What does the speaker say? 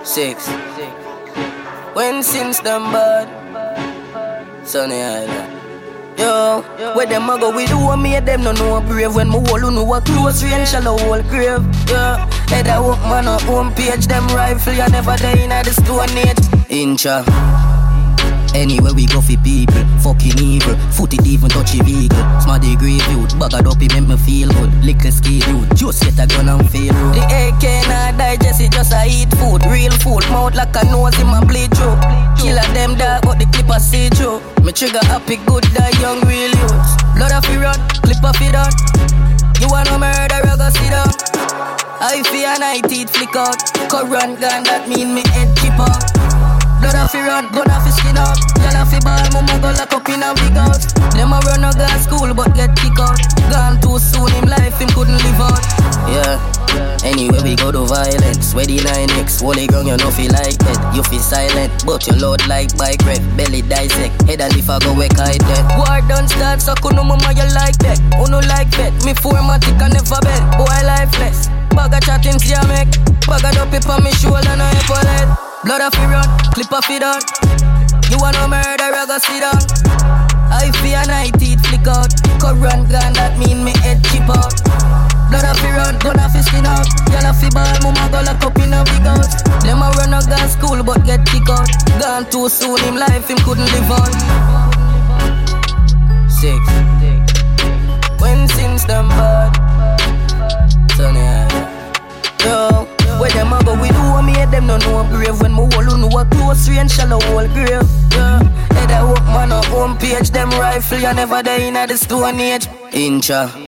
6. When since them bad, Sunny Island. Yo, where them a go with who made them no know brave. When my whole know a close range shallow whole grave. Yeah, head a walk man on home page. Them rifle you never die in the stone age. Incha. Anywhere we go for people, fucking evil. Foot it even touch a vehicle. Smarty grave youth, bagged up it make me feel good. Liquor ski youth, just get a gun and fail road. The AK not digest it, just a eat food. Real food, mouth like a nose in my bleed through. Killer them dark, but the clip a see through. Me trigger happy good, die young real youth. Blood off it run, clip off it on. You wanna murder, you go sit down. I feel and I teeth flick out. Current gun, that mean me head chip out. Blood off it run, gun off his skin out. Y'all off it ball, mama go lock up in a big house. Them a run a girl school but get kicked out. Gone too soon, him life him couldn't live out. Yeah, anyway we go to violence. Where the 9X, Wally ground you no feel like that. You feel silent, but you load like bike rev. Belly dissect, head and if I go wake hide that. War done start, so kuno mama you like that. Who no like that, me 4matic and never bet. Boy lifeless, bag a chatting see ya make. Bag a dope on me shoulder no epaulet. Blood off it run, clip off it on. You wanna murder, I go sit down. I feel and I teeth flick out. Current gun, that mean me head chip out. Blood off it run, gun off his skin out. Y'all off it ball, mama go lock up in a big house. Them a run a gun school but get kicked out. Gone too soon, him life him couldn't live on. 6. When since them bad, Sunny Island. Yo, where them a go with who made them no know brave. When my whole know a close range shallow whole grave. Yeah, head a walk man on home page. Them rifle you never die in the stone age. Incha.